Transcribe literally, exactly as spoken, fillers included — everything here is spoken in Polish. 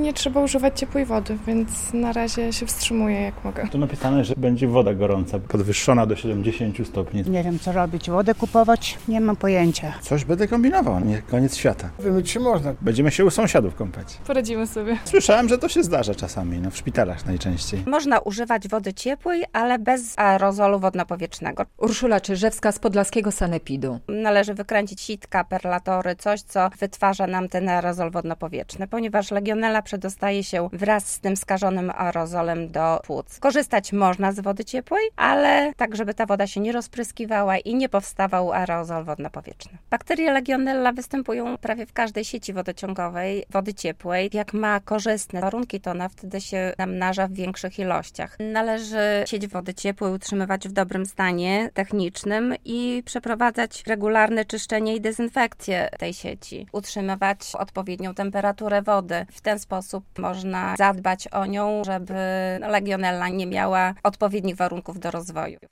nie trzeba używać ciepłej wody, więc na razie się wstrzymuję jak mogę. Tu napisane, że będzie woda gorąca, podwyższona do siedemdziesięciu stopni. Nie wiem, co robić, wodę kupować, nie mam pojęcia. Coś będę kombinował, nie koniec świata. Wymyć się można. Będziemy się u sąsiadów kąpać. Poradzimy sobie. Słyszałem, że to się zdarza czasami, no w szpitalach najczęściej. Można używać wody ciepłej, ale bez aerozolu wodno-powietrznego. Urszula Czyżewska z podlaskiego sanepidu. Należy wykręcić sitka, perlatory, coś, co wytwarza nam ten aerozol wodno-powietrzny, ponieważ legionella przedostaje się wraz z tym skażonym aerozolem do płuc. Korzystać można z wody ciepłej, ale tak, żeby ta woda się nie rozpryskiwała i nie powstawał aerozol wodno-powietrzny. Bakterie legionella występują prawie w każdej sieci wodociągowej wody ciepłej. Jak ma korzystne warunki, to ona wtedy się namnaża w większych ilościach. Należy sieć wody ciepłej utrzymywać w dobrym stanie technicznym i przeprowadzać regularne czyszczenie i dezynfekcję tej sieci. Utrzymywać odpowiednią temperaturę wody. W ten sposób można zadbać o nią, żeby legionella nie miała odpowiednich warunków do rozwoju.